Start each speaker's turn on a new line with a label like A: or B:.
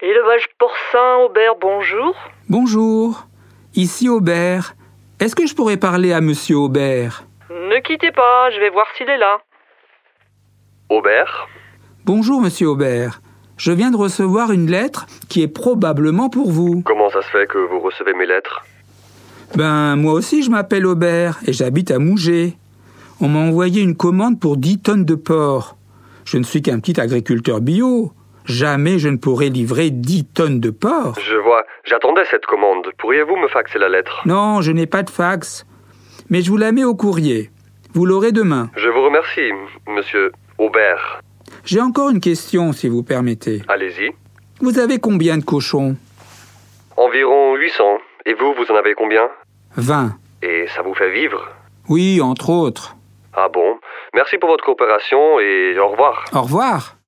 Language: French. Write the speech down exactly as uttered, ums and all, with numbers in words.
A: Élevage porcin, Aubert, bonjour.
B: Bonjour, ici Aubert. Est-ce que je pourrais parler à monsieur Aubert?
A: Ne quittez pas, je vais voir s'il est là.
C: Aubert?
B: Bonjour monsieur Aubert. Je viens de recevoir une lettre qui est probablement pour vous.
C: Comment ça se fait que vous recevez mes lettres?
B: Ben, moi aussi je m'appelle Aubert et j'habite à Mougé. On m'a envoyé une commande pour dix tonnes de porc. Je ne suis qu'un petit agriculteur bio. Jamais je ne pourrai livrer dix tonnes de porc.
C: Je vois, j'attendais cette commande. Pourriez-vous me faxer la lettre?
B: Non, je n'ai pas de fax. Mais je vous la mets au courrier. Vous l'aurez demain.
C: Je vous remercie, monsieur Aubert.
B: J'ai encore une question, si vous permettez.
C: Allez-y.
B: Vous avez combien de cochons?
C: Environ huit cents. Et vous, vous en avez combien?
B: vingt.
C: Et ça vous fait vivre?
B: Oui, entre autres.
C: Ah bon? Merci pour votre coopération et au revoir.
B: Au revoir.